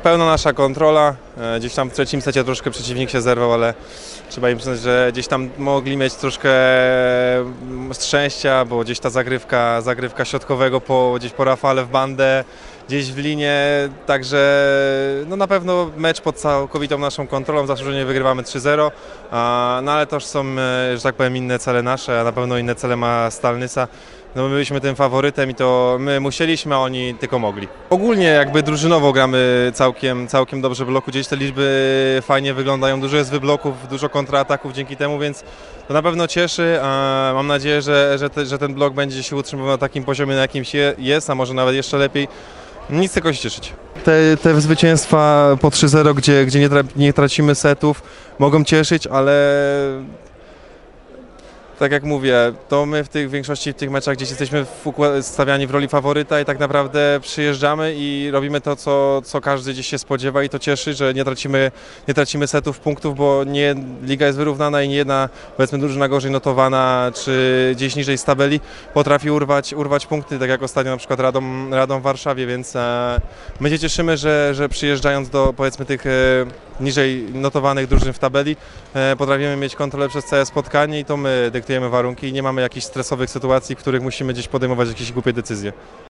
pełna nasza kontrola. Gdzieś tam w trzecim secie troszkę przeciwnik się zerwał, ale trzeba im przyznać, że gdzieś tam mogli mieć troszkę szczęścia, bo gdzieś ta zagrywka środkowego gdzieś po Rafale w bandę, gdzieś w linię, także no na pewno mecz pod całkowitą naszą kontrolą, zasłużenie wygrywamy 3-0, no ale to już są, że tak powiem, inne cele nasze, a na pewno inne cele ma Stalnysa. No my byliśmy tym faworytem i to my musieliśmy, a oni tylko mogli. Ogólnie jakby drużynowo gramy całkiem dobrze w bloku, gdzieś te liczby fajnie wyglądają, dużo jest wybloków, dużo kontrataków dzięki temu, więc to na pewno cieszy. Mam nadzieję, że ten blok będzie się utrzymywał na takim poziomie, na jakim jest, a może nawet jeszcze lepiej. Nic tylko się cieszyć. Te zwycięstwa po 3-0, gdzie nie tracimy setów, mogą cieszyć, ale tak jak mówię, to my w większości tych meczach gdzieś jesteśmy stawiani w roli faworyta i tak naprawdę przyjeżdżamy i robimy to, co każdy gdzieś się spodziewa i to cieszy, że nie tracimy setów, punktów, bo nie liga jest wyrównana i nie jedna, powiedzmy, drużyna gorzej notowana czy gdzieś niżej z tabeli potrafi urwać punkty, tak jak ostatnio na przykład Radom w Warszawie, więc my się cieszymy, że przyjeżdżając do, powiedzmy, tych niżej notowanych drużyn w tabeli potrafimy mieć kontrolę przez całe spotkanie i to my dyktujemy warunki i nie mamy jakichś stresowych sytuacji, w których musimy gdzieś podejmować jakieś głupie decyzje.